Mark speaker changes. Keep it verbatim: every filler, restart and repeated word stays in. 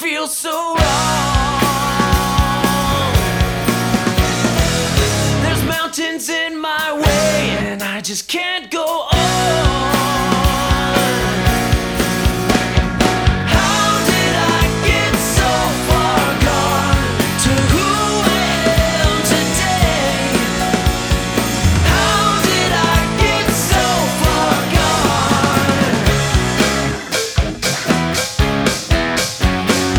Speaker 1: feels so wrong. There's mountains in my way and I just can't go